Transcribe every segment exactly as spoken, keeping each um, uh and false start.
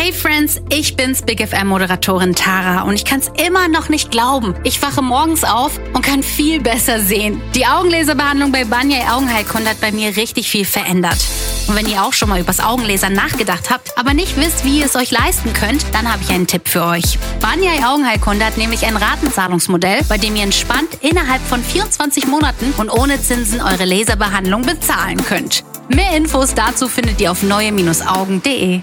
Hey Friends, ich bin's, Big F M-Moderatorin Tara und ich kann's immer noch nicht glauben. Ich wache morgens auf und kann viel besser sehen. Die Augenlaserbehandlung bei Banyai Augenheilkunde hat bei mir richtig viel verändert. Und wenn ihr auch schon mal übers Augenlasern nachgedacht habt, aber nicht wisst, wie ihr es euch leisten könnt, dann habe ich einen Tipp für euch. Banyai Augenheilkunde hat nämlich ein Ratenzahlungsmodell, bei dem ihr entspannt innerhalb von vierundzwanzig Monaten und ohne Zinsen eure Laserbehandlung bezahlen könnt. Mehr Infos dazu findet ihr auf neue Augen punkt de.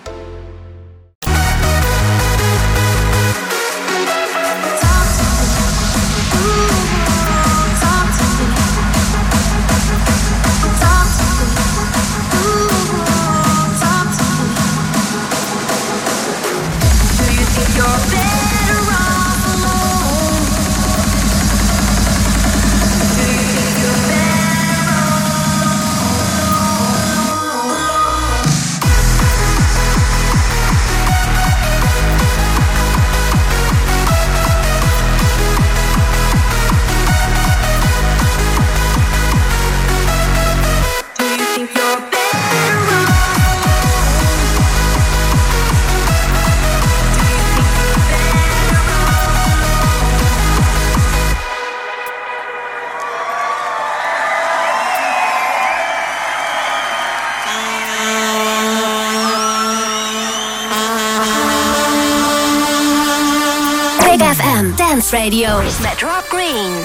F M Dance Radio mit Rob Green.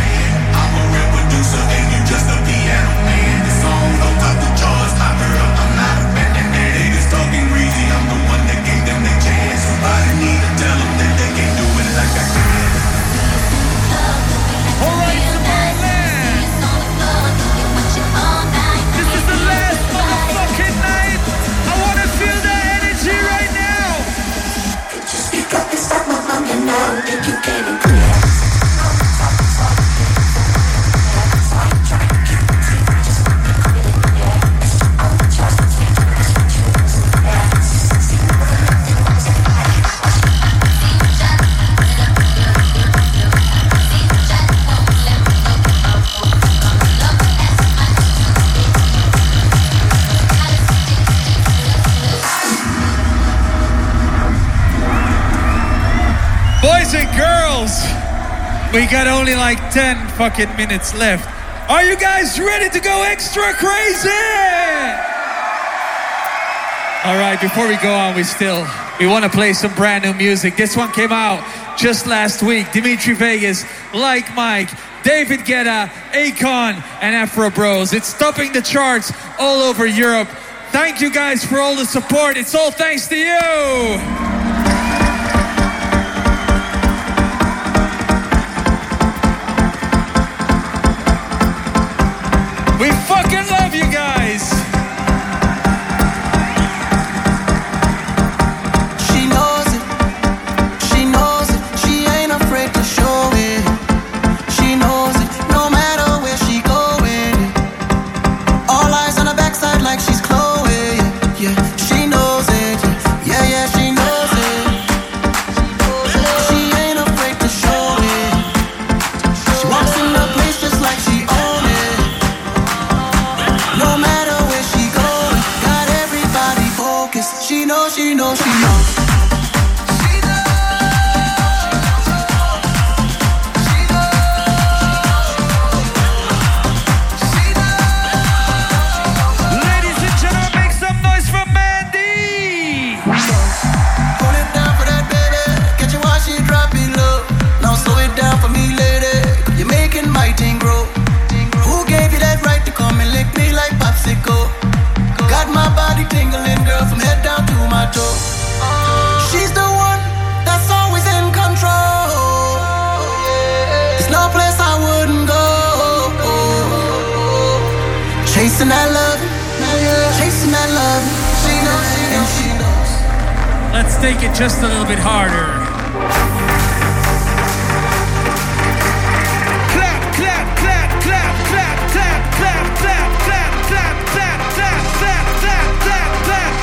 Just a piano man, the song don't talk to Charles, I heard Boys and girls, we got only like ten fucking minutes left. Are you guys ready to go extra crazy? All right, before we go on, we still, we want to play some brand new music. This one came out just last week. Dimitri Vegas, Like Mike, David Guetta, Akon, and Afro Bros. It's topping the charts all over Europe. Thank you guys for all the support. It's all thanks to you. We fucking love you guys. She knows it. She knows it. She ain't afraid to show it. She knows it. No matter where she going. All eyes on her backside like she's Chloe. Yeah, she knows it. Yeah, yeah, she knows it. She ain't afraid to show it. She walks in the place just like she owns it. No matter where she goes, got everybody focused. She knows, she knows, she knows. Ladies and gentlemen, make some noise for Mandy. Pull it down for that baby. Catch you while she drop it low. Now slow it down for me, lady. You're making my thing grow. Who gave you that right to come and lick me like popsicle? Got my body tingling, girl, from head down to my toe. She's the one that's always in control. There's no place I wouldn't go. Chasing that love, chasing that love. She knows, she knows, she knows. Let's take it just a little bit harder. Clap, clap, clap, clap, clap, clap, clap, clap, clap, clap, clap, clap, clap, clap, clap, clap.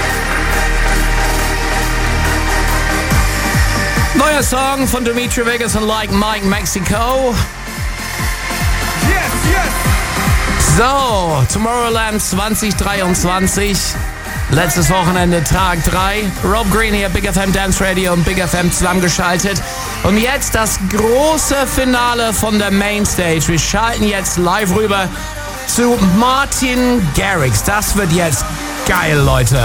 Neuer Song von Dimitri Vegas und Like Mike Mexico. Yes, yes. So, Tomorrowland zwanzig dreiundzwanzig. Letztes Wochenende, Tag drei. Rob Green hier, Big F M Dance Radio und Big F M zusammengeschaltet. Und jetzt das große Finale von der Mainstage. Wir schalten jetzt live rüber zu Martin Garrix. Das wird jetzt geil, Leute.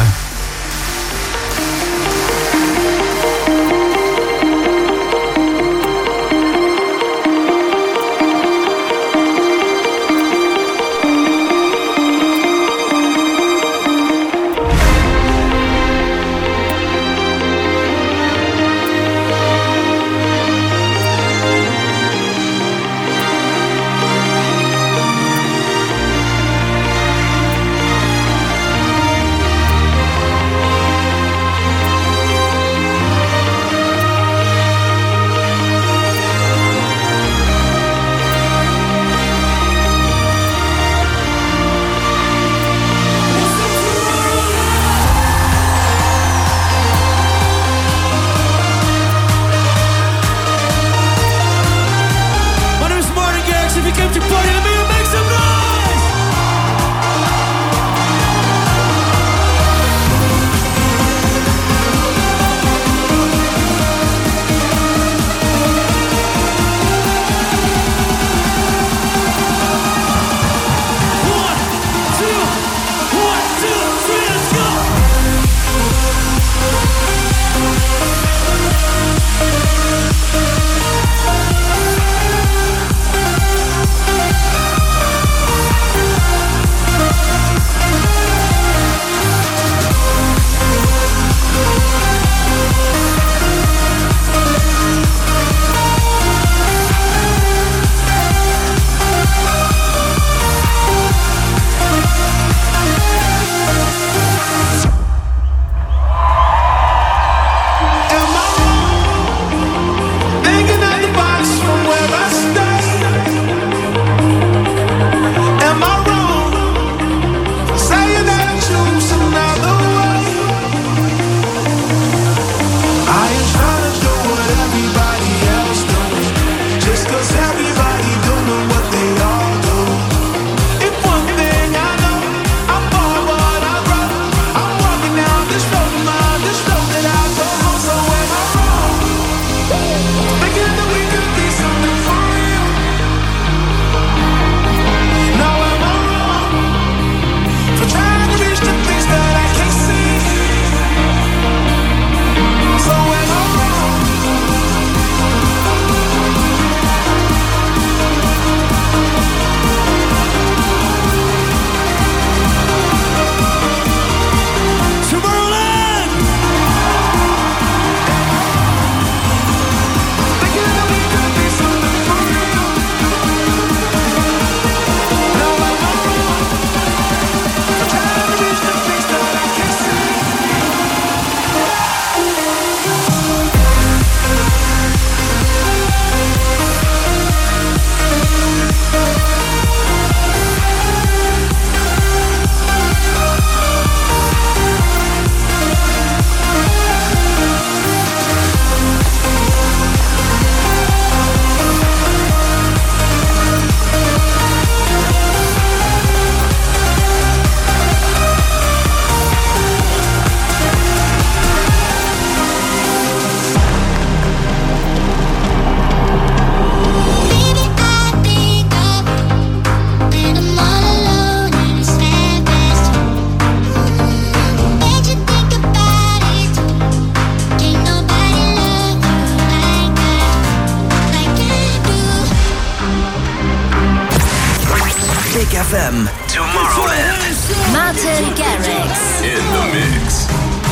F M Tomorrowland. Martin Garrix. In the mix.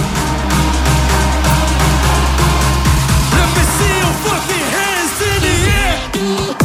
Let me see your fucking hands in the air.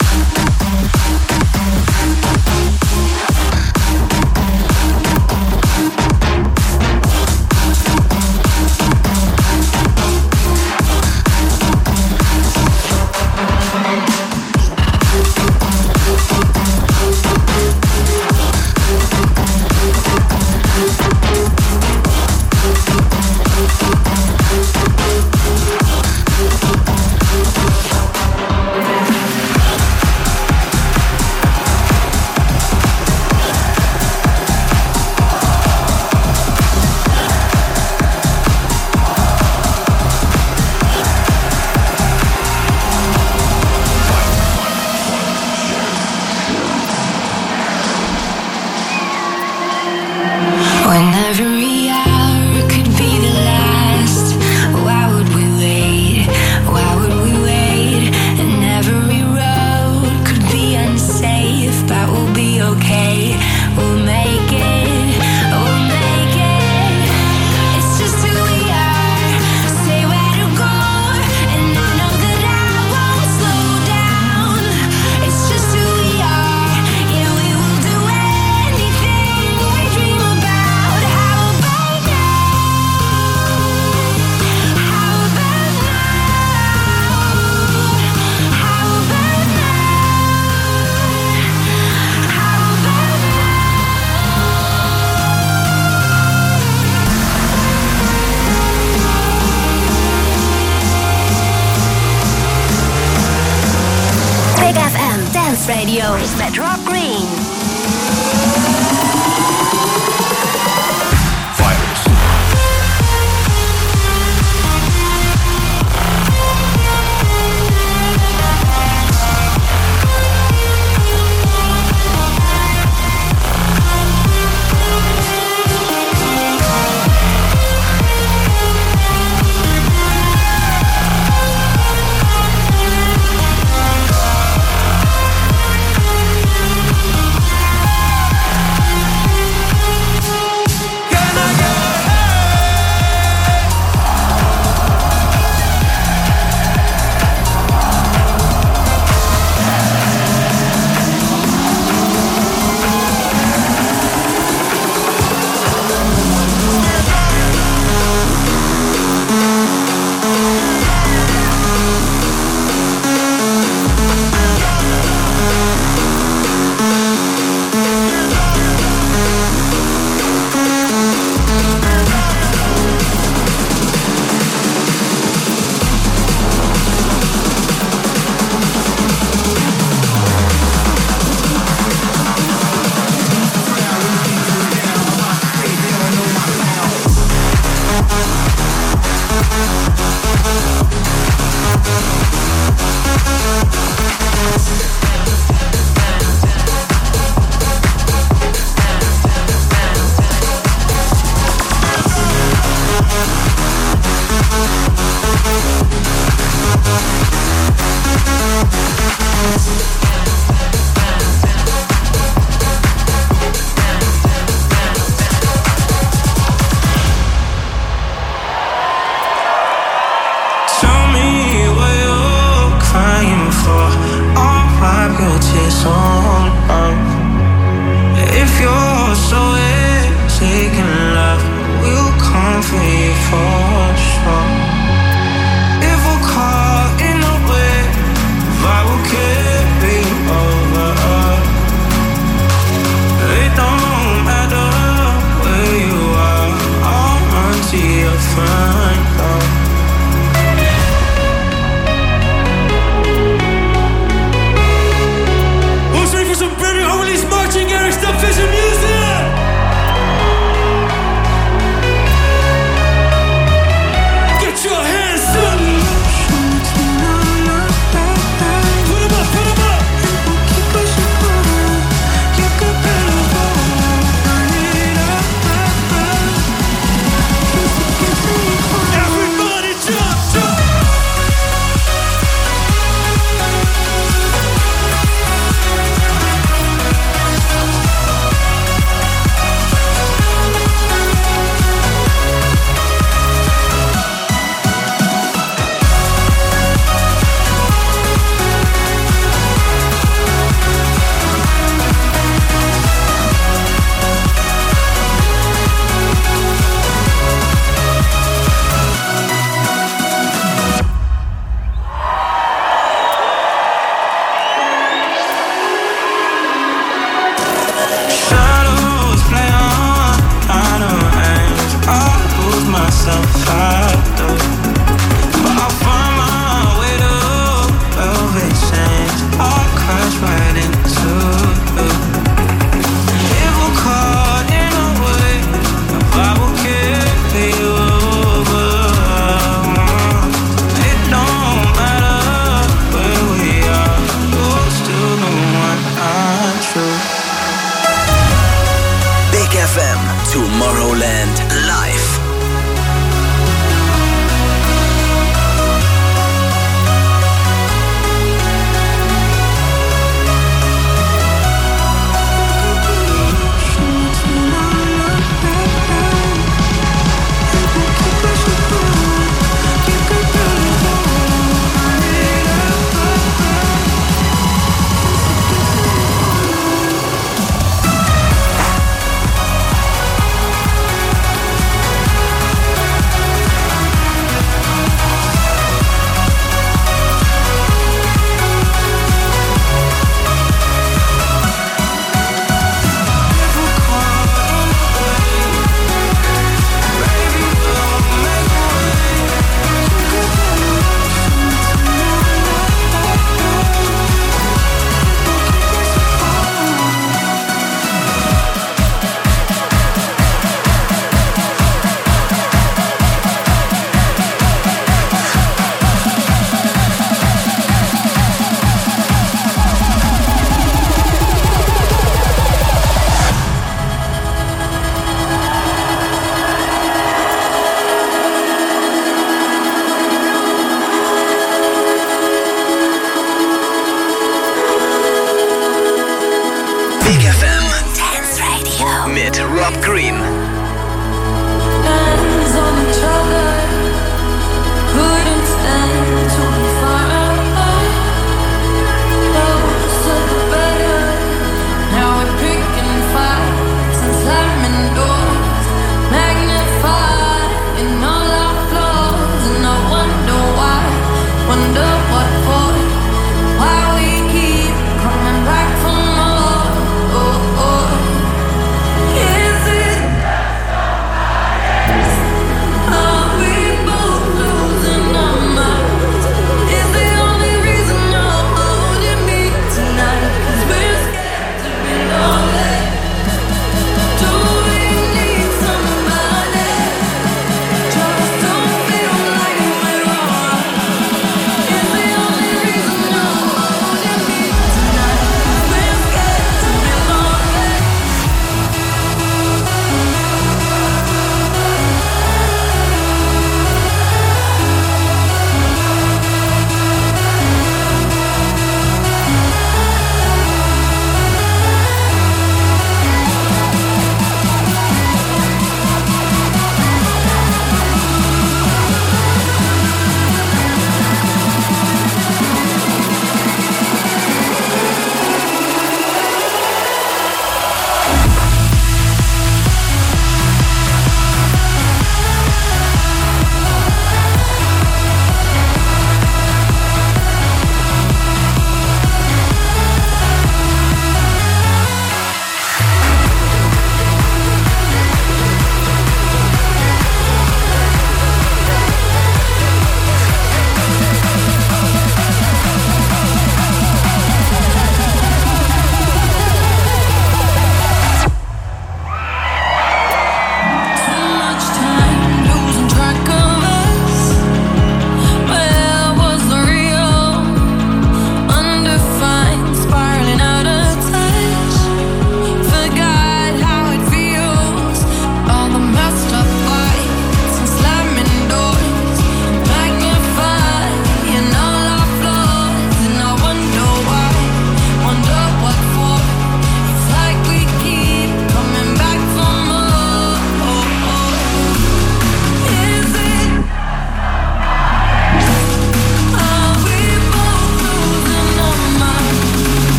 Radio mit Rob Green. Who's ready for some Brandon Harmonies, Martin Garrix, the Vision music?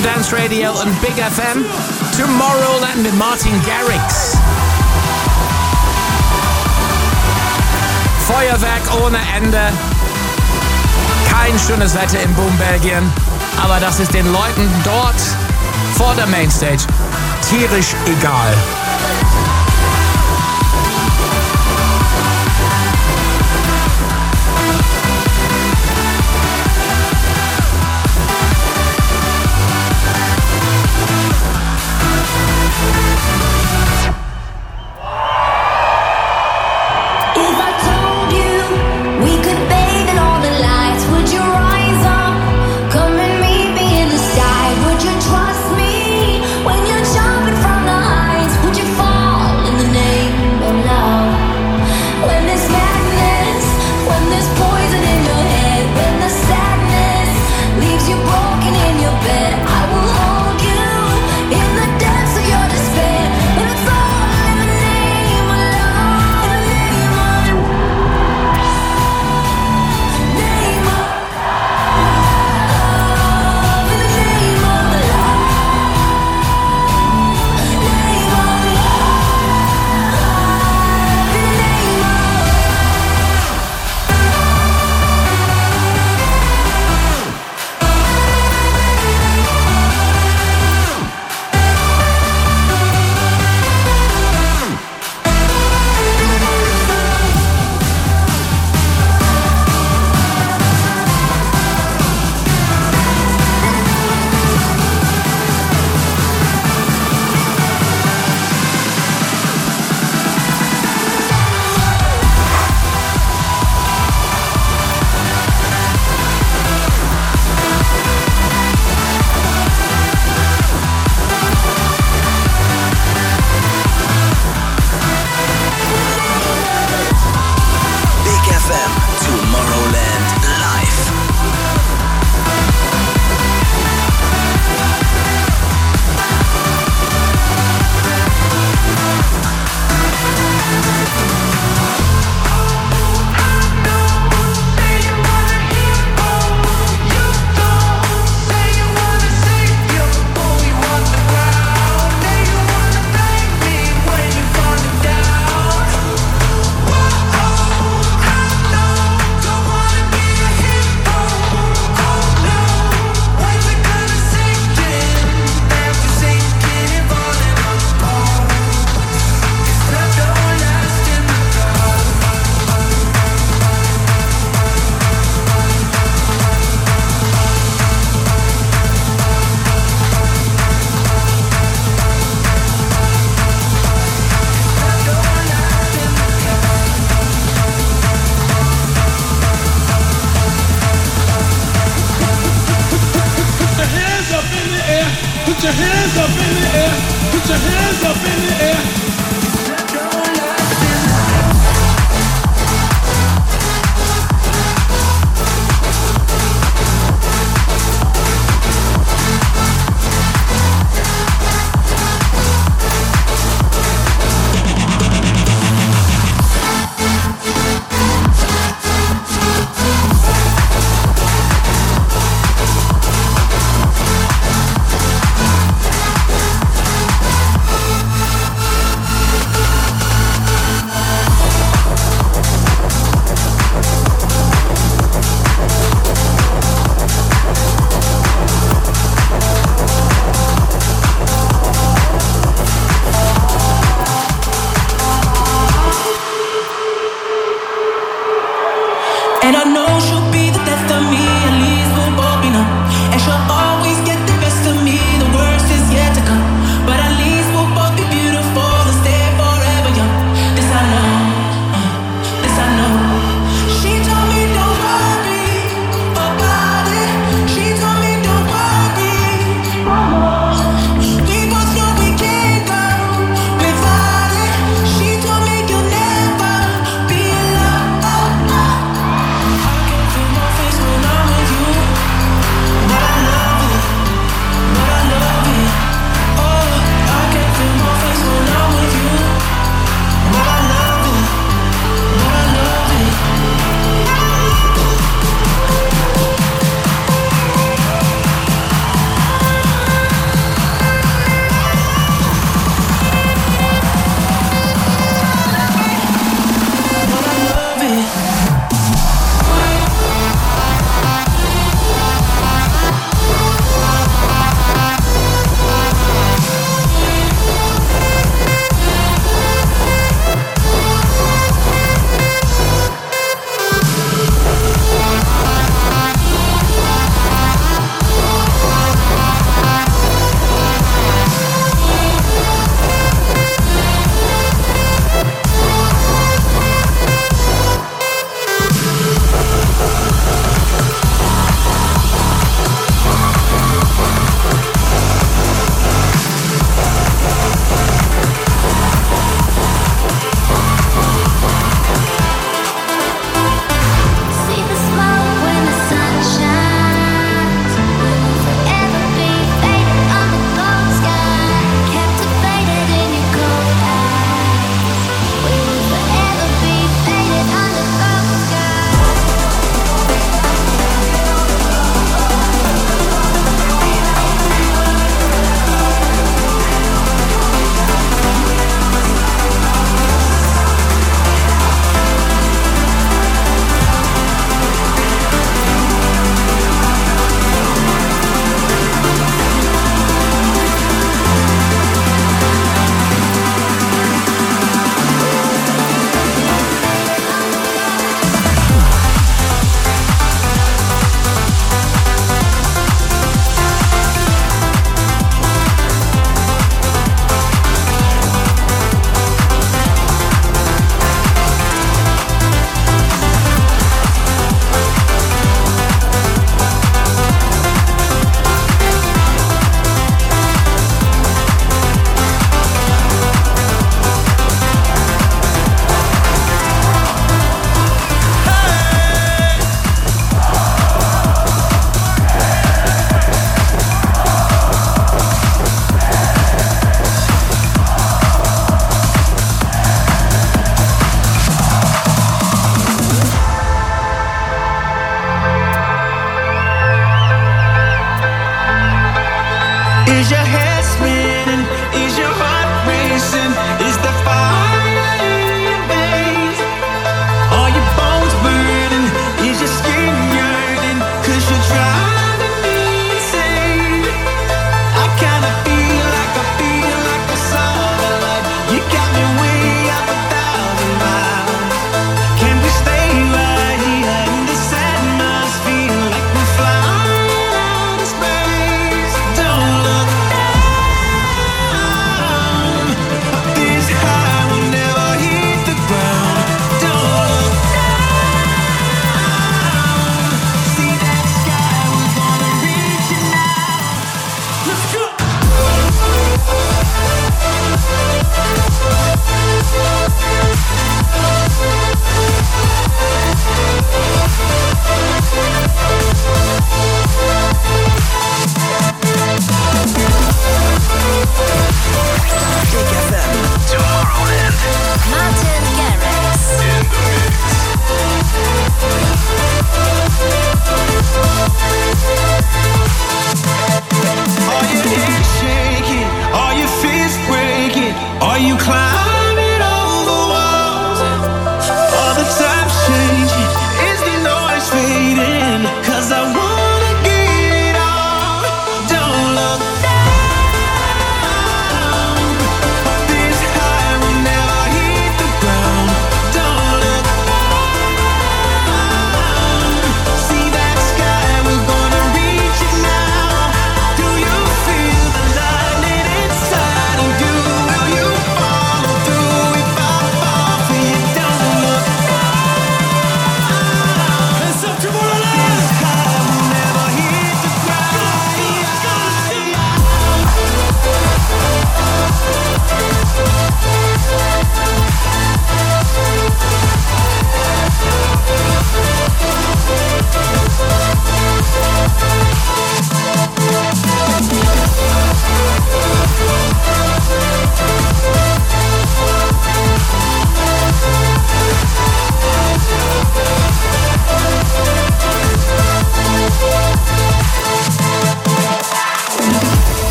M Dance Radio und Big F M. Tomorrowland mit Martin Garrix. Feuerwerk ohne Ende. Kein schönes Wetter in Boom, Belgien. Aber das ist den Leuten dort vor der Mainstage tierisch egal. When I'm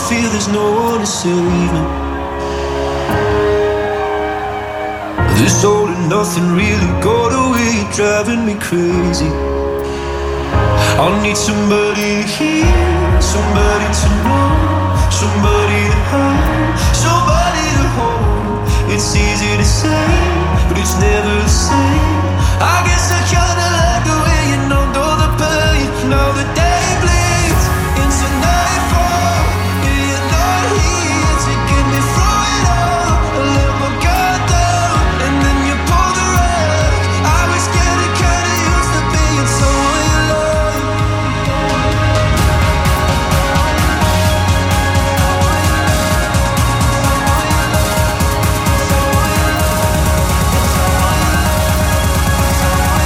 feel there's no one to save me. This all and nothing really got away, driving me crazy. I need somebody to hear, somebody to know, somebody to have, somebody to hold. It's easy to say, but it's never the same.